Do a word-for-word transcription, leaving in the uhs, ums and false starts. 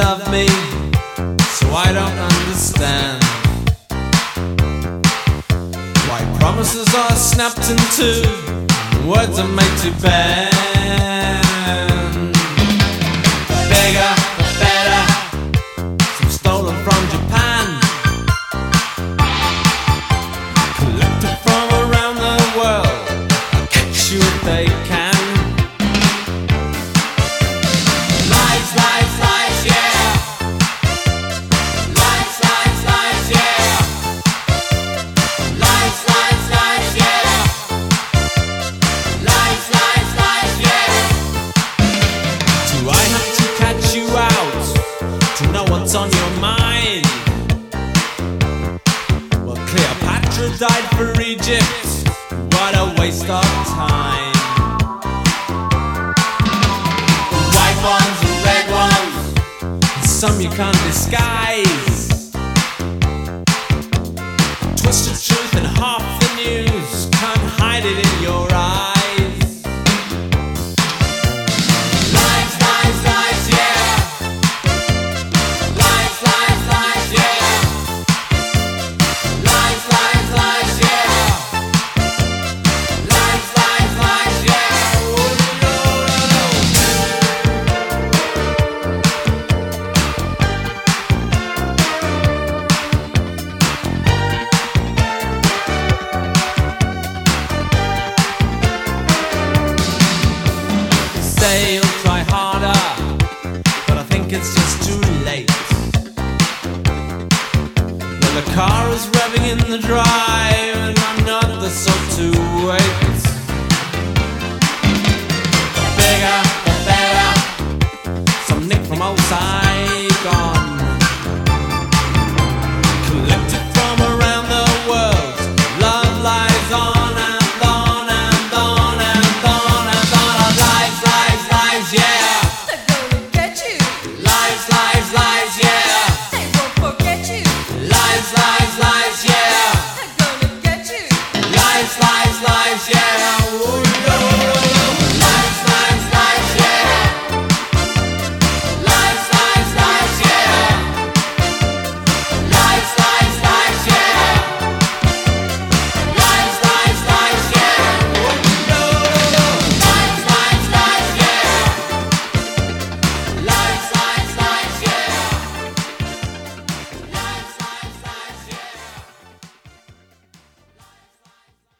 love me, so I don't understand why promises are snapped in two, words are made to bend. Bigger, better, some stolen from Japan, collected from around the world. I'll catch you if they can. Lies, lies, lies, yeah. Lies, lies, lies, yeah. Lies, lies, lies, yeah. Lies, lies, lies, yeah. Do I have to catch you out to know what's on your mind? Well, Cleopatra died for Egypt. What a waste of time. White ones and red ones, some you can't disguise. Twisted truth and half the news, can't hide it in your eyes. Lies, lies, lies, yeah. Lies, lies, lies, yeah. Lies, lies, lies, yeah. Lies, lies, lies, yeah. Oh, no, no, Say you'll try harder, but I think it's just too late. Well, the car is revving in the drive, and I'm not the sort to wait. Bigger, better, some nick from old Saigon, collected from around the world. Love lies on and on and on and on and on. Lies, lies, lies, yeah.